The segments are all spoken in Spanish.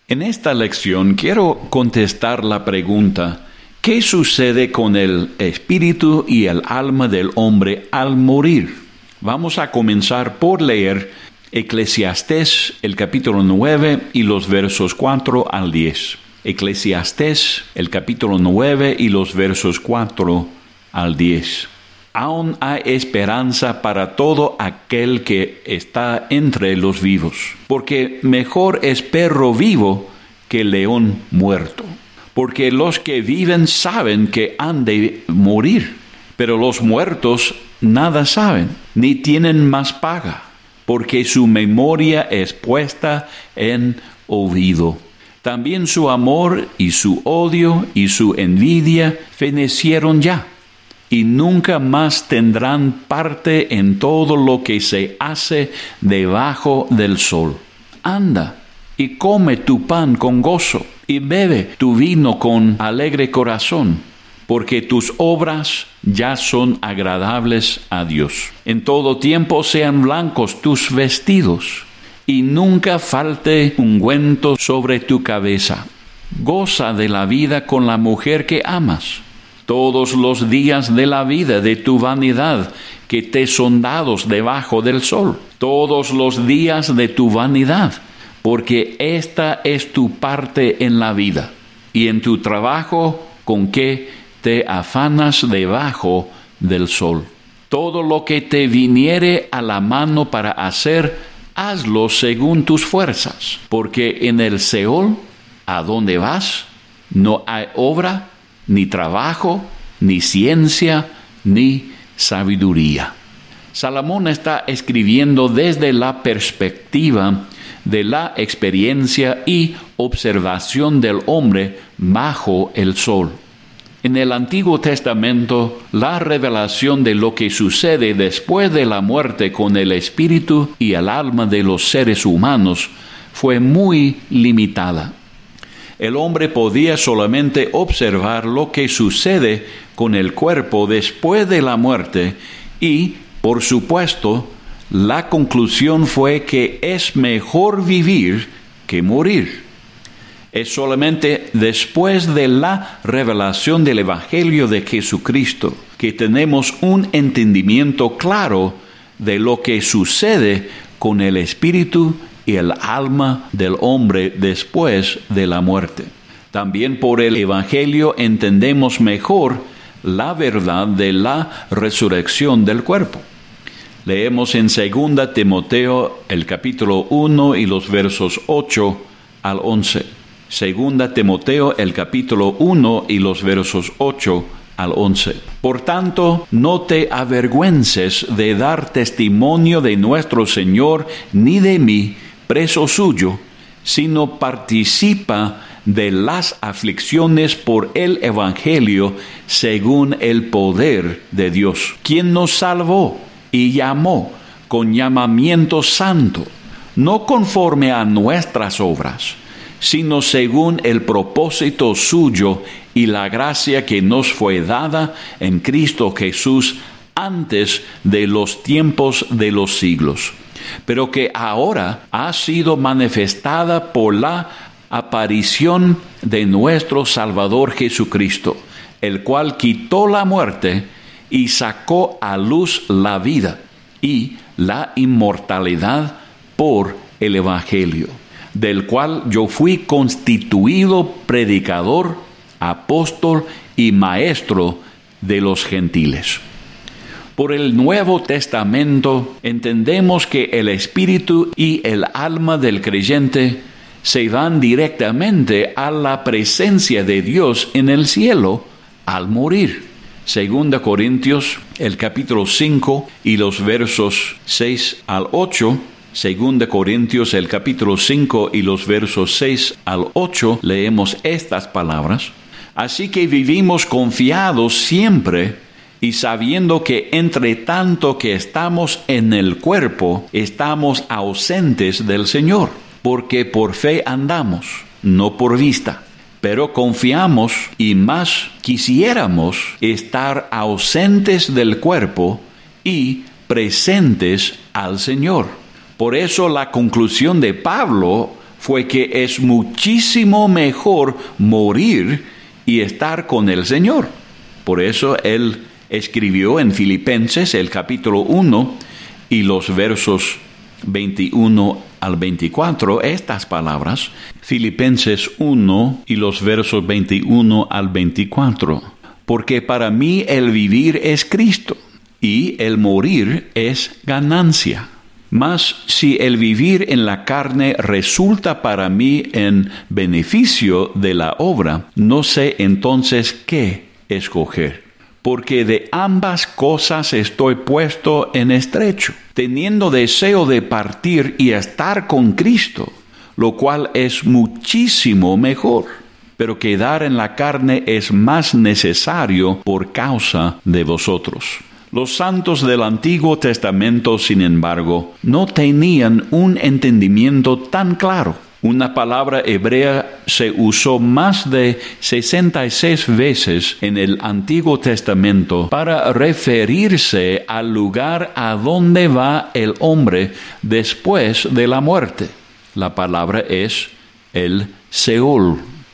En esta lección quiero contestar la pregunta: ¿qué sucede con el espíritu y el alma del hombre al morir? Vamos a comenzar por leer Eclesiastés, el capítulo 9 y los versos 4 al 10. Eclesiastés, el capítulo 9 y los versos 4 al 10. Aún hay esperanza para todo aquel que está entre los vivos, porque mejor es perro vivo que león muerto. Porque los que viven saben que han de morir, pero los muertos nada saben, ni tienen más paga, porque su memoria es puesta en olvido. También su amor y su odio y su envidia fenecieron ya, y nunca más tendrán parte en todo lo que se hace debajo del sol. Anda y come tu pan con gozo, y bebe tu vino con alegre corazón, porque tus obras ya son agradables a Dios. En todo tiempo sean blancos tus vestidos, y nunca falte ungüento sobre tu cabeza. Goza de la vida con la mujer que amas, todos los días de la vida de tu vanidad que te son dados debajo del sol, todos los días de tu vanidad, porque esta es tu parte en la vida, y en tu trabajo con que te afanas debajo del sol. Todo lo que te viniere a la mano para hacer, hazlo según tus fuerzas, porque en el Seol, a donde vas, no hay obra, ni trabajo, ni ciencia, ni sabiduría. Salomón está escribiendo desde la perspectiva de la experiencia y observación del hombre bajo el sol. En el Antiguo Testamento, la revelación de lo que sucede después de la muerte con el espíritu y el alma de los seres humanos fue muy limitada. El hombre podía solamente observar lo que sucede con el cuerpo después de la muerte y, por supuesto, la conclusión fue que es mejor vivir que morir. Es solamente después de la revelación del Evangelio de Jesucristo que tenemos un entendimiento claro de lo que sucede con el espíritu y el alma del hombre después de la muerte. También por el Evangelio entendemos mejor la verdad de la resurrección del cuerpo. Leemos en 2 Timoteo el capítulo 1 y los versos 8 al 11. 2 Timoteo el capítulo 1 y los versos 8 al 11. Por tanto, no te avergüences de dar testimonio de nuestro Señor, ni de mí, preso suyo, sino participa de las aflicciones por el Evangelio según el poder de Dios, quien nos salvó y llamó con llamamiento santo, no conforme a nuestras obras, sino según el propósito suyo y la gracia que nos fue dada en Cristo Jesús antes de los tiempos de los siglos, pero que ahora ha sido manifestada por la aparición de nuestro Salvador Jesucristo, el cual quitó la muerte y sacó a luz la vida y la inmortalidad por el Evangelio, del cual yo fui constituido predicador, apóstol y maestro de los gentiles. Por el Nuevo Testamento entendemos que el espíritu y el alma del creyente se van directamente a la presencia de Dios en el cielo al morir. 2 Corintios, el capítulo 5 y los versos 6 al 8. 2 Corintios, el capítulo 5 y los versos 6 al 8, leemos estas palabras. Así que vivimos confiados siempre y sabiendo que entre tanto que estamos en el cuerpo, estamos ausentes del Señor, porque por fe andamos, no por vista. Pero confiamos y más quisiéramos estar ausentes del cuerpo y presentes al Señor. Por eso la conclusión de Pablo fue que es muchísimo mejor morir y estar con el Señor. Por eso él escribió en Filipenses el capítulo 1 y los versos 21 al 24 estas palabras. Filipenses 1 y los versos 21 al 24. Porque para mí el vivir es Cristo y el morir es ganancia. Mas si el vivir en la carne resulta para mí en beneficio de la obra, no sé entonces qué escoger. Porque de ambas cosas estoy puesto en estrecho, teniendo deseo de partir y estar con Cristo, lo cual es muchísimo mejor. Pero quedar en la carne es más necesario por causa de vosotros. Los santos del Antiguo Testamento, sin embargo, no tenían un entendimiento tan claro. Una palabra hebrea se usó más de 66 veces en el Antiguo Testamento para referirse al lugar a donde va el hombre después de la muerte. La palabra es el Seol.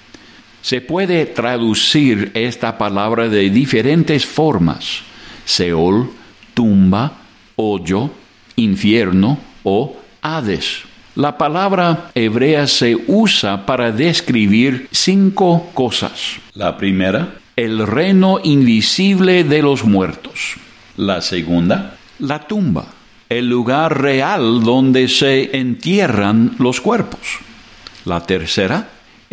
Se puede traducir esta palabra de diferentes formas: Seol, tumba, hoyo, infierno o Hades. La palabra hebrea se usa para describir 5 cosas. La primera, el reino invisible de los muertos. La segunda, la tumba, el lugar real donde se entierran los cuerpos. La tercera,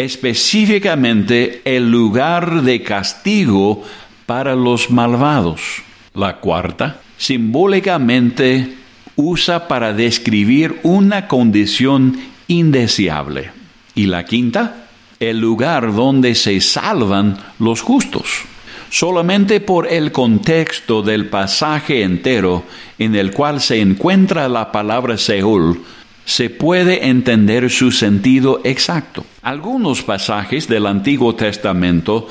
específicamente el lugar de castigo para los malvados. La cuarta, simbólicamente usa para describir una condición indeseable. Y la quinta, el lugar donde se salvan los justos. Solamente por el contexto del pasaje entero en el cual se encuentra la palabra Seol, se puede entender su sentido exacto. Algunos pasajes del Antiguo Testamento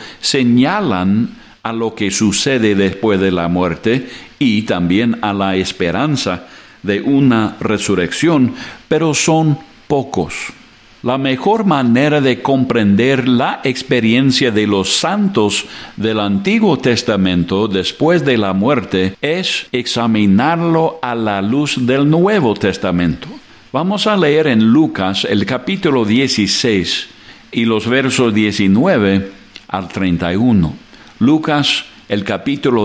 señalan a lo que sucede después de la muerte y también a la esperanza de una resurrección, pero son pocos. La mejor manera de comprender la experiencia de los santos del Antiguo Testamento después de la muerte es examinarlo a la luz del Nuevo Testamento. Vamos a leer en Lucas el capítulo 16 y los versos 19 al 31. Lucas el capítulo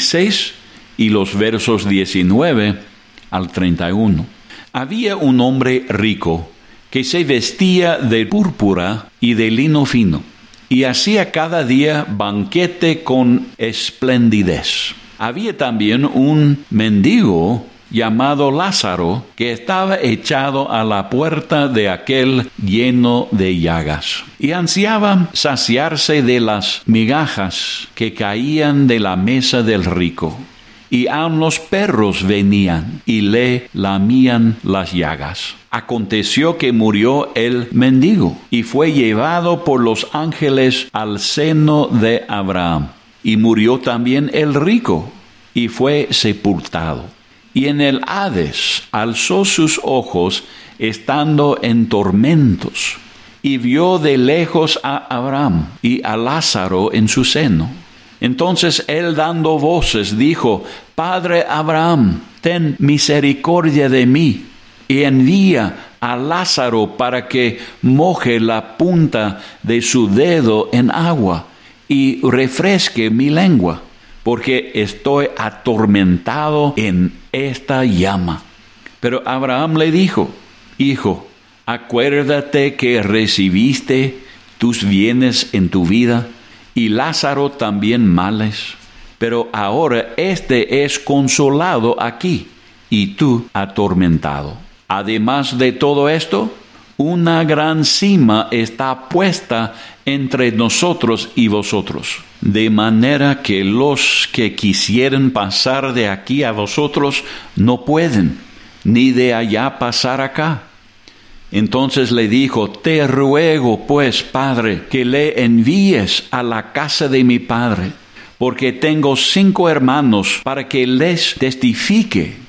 16 y los versos 19 al 31. Había un hombre rico que se vestía de púrpura y de lino fino, y hacía cada día banquete con esplendidez. Había también un mendigo llamado Lázaro, que estaba echado a la puerta de aquel lleno de llagas, y ansiaba saciarse de las migajas que caían de la mesa del rico. Y aun los perros venían y le lamían las llagas. Aconteció que murió el mendigo y fue llevado por los ángeles al seno de Abraham. Y murió también el rico y fue sepultado. Y en el Hades alzó sus ojos estando en tormentos y vio de lejos a Abraham y a Lázaro en su seno. Entonces él, dando voces, dijo: Padre Abraham, ten misericordia de mí, y envía a Lázaro para que moje la punta de su dedo en agua y refresque mi lengua, porque estoy atormentado en esta llama. Pero Abraham le dijo: Hijo, acuérdate que recibiste tus bienes en tu vida, y Lázaro también males, pero ahora éste es consolado aquí, y tú atormentado. Además de todo esto, una gran sima está puesta entre nosotros y vosotros, de manera que los que quisieren pasar de aquí a vosotros no pueden, ni de allá pasar acá. Entonces le dijo: Te ruego, pues, Padre, que le envíes a la casa de mi padre, porque tengo 5 hermanos, para que les testifique,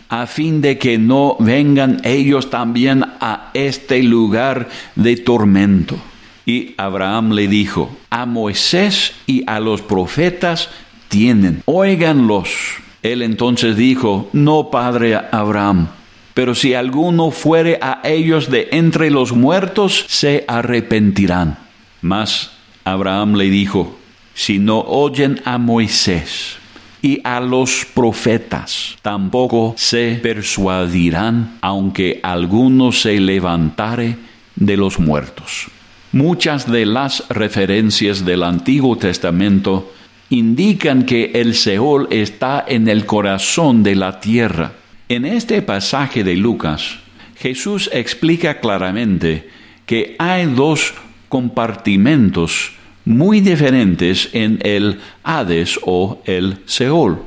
a fin de que no vengan ellos también a este lugar de tormento. Y Abraham le dijo: a Moisés y a los profetas tienen, óiganlos. Él entonces dijo: no, padre Abraham, pero si alguno fuere a ellos de entre los muertos, se arrepentirán. Mas Abraham le dijo: si no oyen a Moisés y a los profetas, tampoco se persuadirán, aunque alguno se levantare de los muertos. Muchas de las referencias del Antiguo Testamento indican que el Seol está en el corazón de la tierra. En este pasaje de Lucas, Jesús explica claramente que hay dos compartimentos muy diferentes en el Hades o el Seol.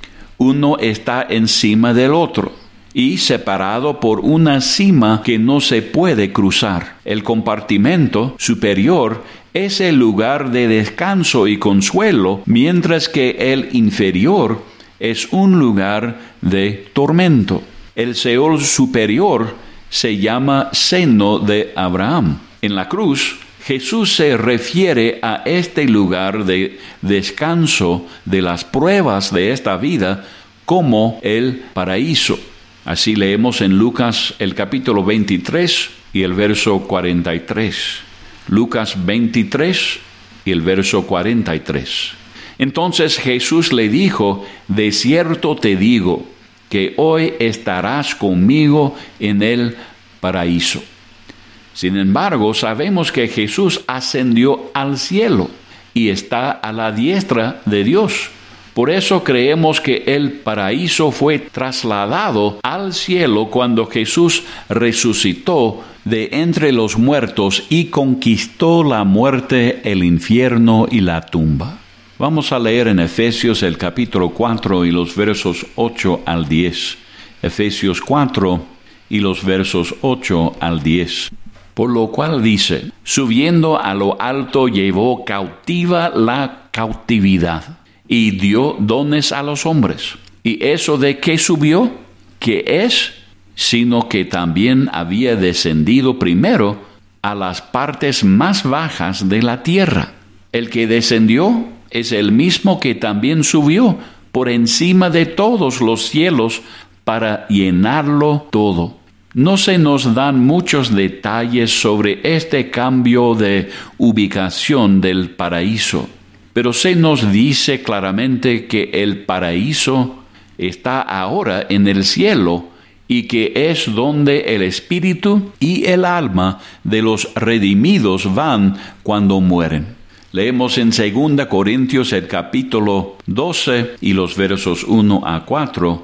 Uno está encima del otro y separado por una cima que no se puede cruzar. El compartimento superior es el lugar de descanso y consuelo, mientras que el inferior es un lugar de tormento. El Seol superior se llama seno de Abraham. En la cruz, Jesús se refiere a este lugar de descanso de las pruebas de esta vida como el paraíso. Así leemos en Lucas el capítulo 23 y el verso 43. Lucas 23 y el verso 43. Entonces Jesús le dijo: de cierto te digo, que hoy estarás conmigo en el paraíso. Sin embargo, sabemos que Jesús ascendió al cielo y está a la diestra de Dios. Por eso creemos que el paraíso fue trasladado al cielo cuando Jesús resucitó de entre los muertos y conquistó la muerte, el infierno y la tumba. Vamos a leer en Efesios el capítulo 4 y los versos 8 al 10. Efesios 4 y los versos 8 al 10. Por lo cual dice: subiendo a lo alto llevó cautiva la cautividad y dio dones a los hombres. ¿Y eso de qué subió? ¿Qué es? Sino que también había descendido primero a las partes más bajas de la tierra. El que descendió es el mismo que también subió por encima de todos los cielos para llenarlo todo. No se nos dan muchos detalles sobre este cambio de ubicación del paraíso, pero se nos dice claramente que el paraíso está ahora en el cielo y que es donde el espíritu y el alma de los redimidos van cuando mueren. Leemos en 2 Corintios el capítulo 12 y los versos 1 a 4.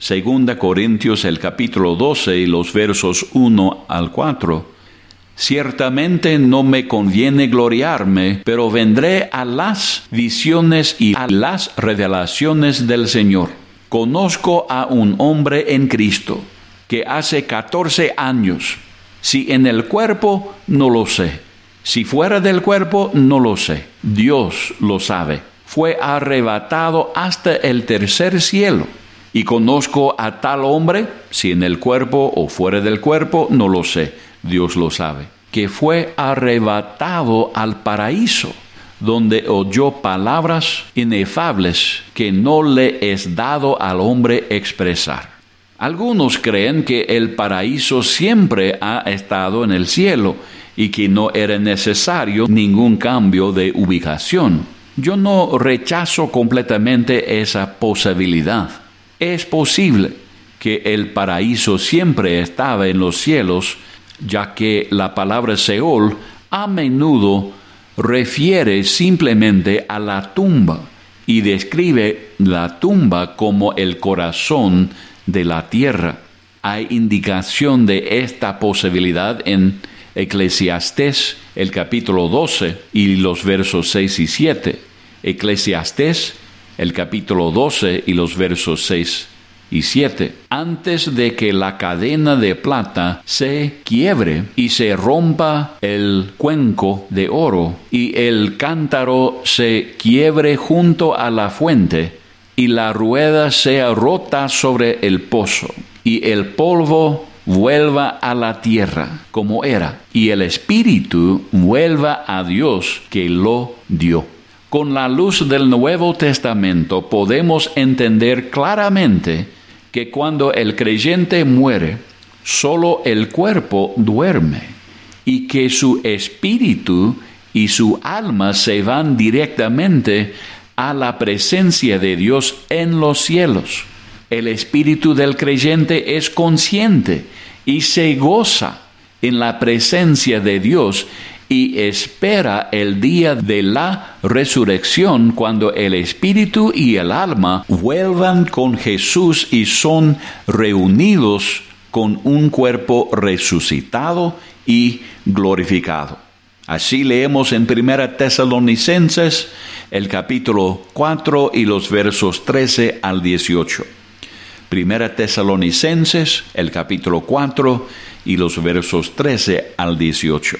2 Corintios el capítulo 12 y los versos 1 al 4. Ciertamente no me conviene gloriarme, pero vendré a las visiones y a las revelaciones del Señor. Conozco a un hombre en Cristo, que hace 14 años, si en el cuerpo, no lo sé, si fuera del cuerpo, no lo sé, Dios lo sabe, fue arrebatado hasta el tercer cielo. Y conozco a tal hombre, si en el cuerpo o fuera del cuerpo, no lo sé, Dios lo sabe, que fue arrebatado al paraíso, donde oyó palabras inefables que no le es dado al hombre expresar. Algunos creen que el paraíso siempre ha estado en el cielo y que no era necesario ningún cambio de ubicación. Yo no rechazo completamente esa posibilidad. Es posible que el paraíso siempre estaba en los cielos, ya que la palabra Seol a menudo refiere simplemente a la tumba y describe la tumba como el corazón de la tierra. Hay indicación de esta posibilidad en Eclesiastés, el capítulo 12 y los versos 6 y 7. Eclesiastés, el capítulo 12 y los versos 6 y 7. Antes de que la cadena de plata se quiebre y se rompa el cuenco de oro y el cántaro se quiebre junto a la fuente y la rueda sea rota sobre el pozo. y el polvo vuelva a la tierra como era, y el espíritu vuelva a Dios que lo dio. Con la luz del Nuevo Testamento podemos entender claramente que cuando el creyente muere, solo el cuerpo duerme, y que su espíritu y su alma se van directamente a la presencia de Dios en los cielos. El espíritu del creyente es consciente y se goza en la presencia de Dios y espera el día de la resurrección, cuando el espíritu y el alma vuelvan con Jesús y son reunidos con un cuerpo resucitado y glorificado. Así leemos en 1 Tesalonicenses, el capítulo 4 y los versos 13 al 18. 1 Tesalonicenses, el capítulo 4 y los versos 13 al 18.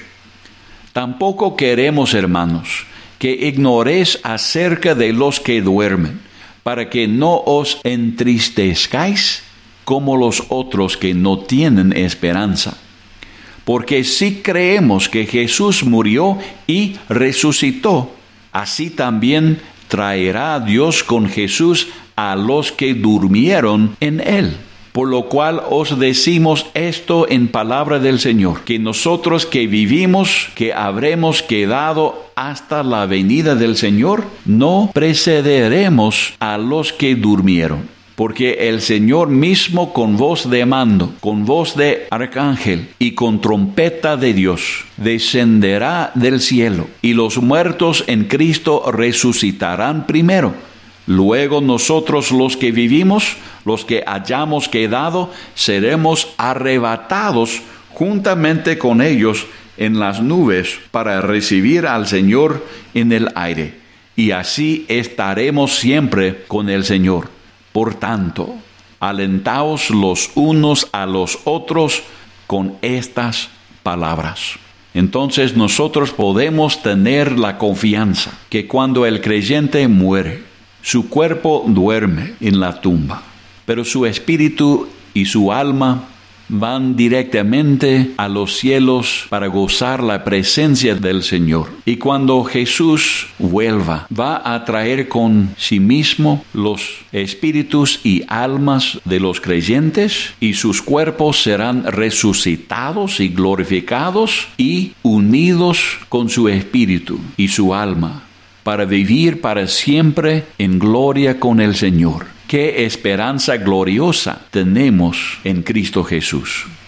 Tampoco queremos, hermanos, que ignoréis acerca de los que duermen, para que no os entristezcáis como los otros que no tienen esperanza. Porque si creemos que Jesús murió y resucitó, así también traerá Dios con Jesús a los que durmieron en él. Por lo cual os decimos esto en palabra del Señor, que nosotros que vivimos, que habremos quedado hasta la venida del Señor, no precederemos a los que durmieron. Porque el Señor mismo, con voz de mando, con voz de arcángel y con trompeta de Dios, descenderá del cielo, y los muertos en Cristo resucitarán primero. Luego nosotros los que vivimos, los que hayamos quedado, seremos arrebatados juntamente con ellos en las nubes para recibir al Señor en el aire. Y así estaremos siempre con el Señor. Por tanto, alentaos los unos a los otros con estas palabras. Entonces nosotros podemos tener la confianza que cuando el creyente muere, su cuerpo duerme en la tumba, pero su espíritu y su alma van directamente a los cielos para gozar la presencia del Señor. Y cuando Jesús vuelva, va a traer con sí mismo los espíritus y almas de los creyentes, y sus cuerpos serán resucitados y glorificados y unidos con su espíritu y su alma, para vivir para siempre en gloria con el Señor. ¡Qué esperanza gloriosa tenemos en Cristo Jesús!